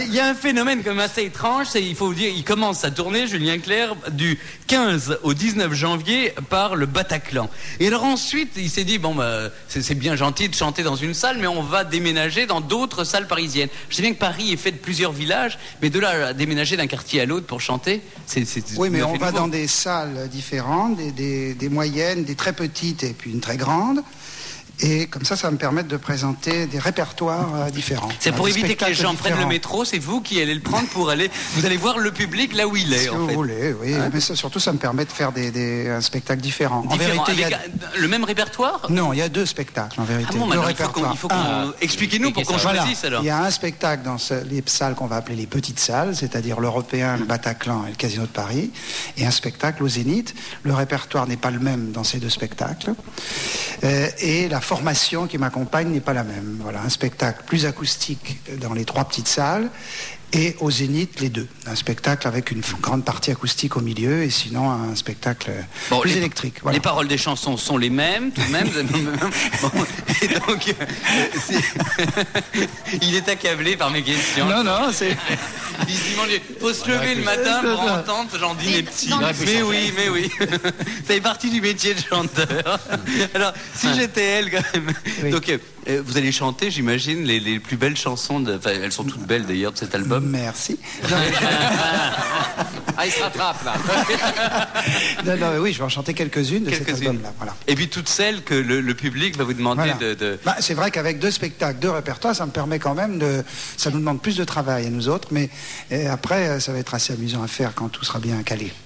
Il y a un phénomène comme assez étrange, c'est il faut dire, il commence à tourner, Julien Clerc, du 15 au 19 janvier par le Bataclan. Et alors ensuite, il s'est dit, bon, c'est bien gentil de chanter dans une salle, mais on va déménager dans d'autres salles parisiennes. Je sais bien que Paris est fait de plusieurs villages, mais de là à déménager d'un quartier à l'autre pour chanter, c'est oui, mais on va dans des salles différentes, des moyennes, des très petites et puis une très grande. Et comme ça me permet de présenter des répertoires différents. C'est pour éviter que les gens prennent le métro, c'est vous qui allez le prendre pour aller... Vous allez voir le public là où il est, si en vous fait. voulez, oui. Hein? Mais surtout, ça me permet de faire un spectacle différent. En vérité, avec le même répertoire? Non, il y a deux spectacles, en vérité. Ah bon, deux répertoires. Il faut qu'on... Expliquez-nous pour qu'on choisisse, alors. Il y a un spectacle dans les salles qu'on va appeler les petites salles, c'est-à-dire l'Européen, le Bataclan et le Casino de Paris, et un spectacle au Zénith. Le répertoire n'est pas le même dans ces deux spectacles. Et la formation qui m'accompagne n'est pas la même. Voilà, un spectacle plus acoustique dans les trois petites salles et au Zénith les deux. Un spectacle avec une grande partie acoustique au milieu et sinon un spectacle plus électrique. Voilà. Les paroles des chansons sont les mêmes, tout de même. Bon, et donc, il est accablé par mes questions. Non, c'est... Il se dit, il faut se lever le matin pour entendre ce genre dîner petit. Mais oui. Ça fait partie du métier de chanteur. Alors, si j'étais elle, quand même. Oui. Donc, vous allez chanter, j'imagine, les plus belles chansons. Enfin, elles sont toutes belles d'ailleurs de cet album. Merci. Il se rattrape là. non, oui, je vais en chanter quelques-unes de cet album-là. Voilà. Et puis toutes celles que le public va vous demander de... c'est vrai qu'avec deux spectacles, deux répertoires, ça me permet quand même de... Ça nous demande plus de travail à nous autres, mais après, ça va être assez amusant à faire quand tout sera bien calé.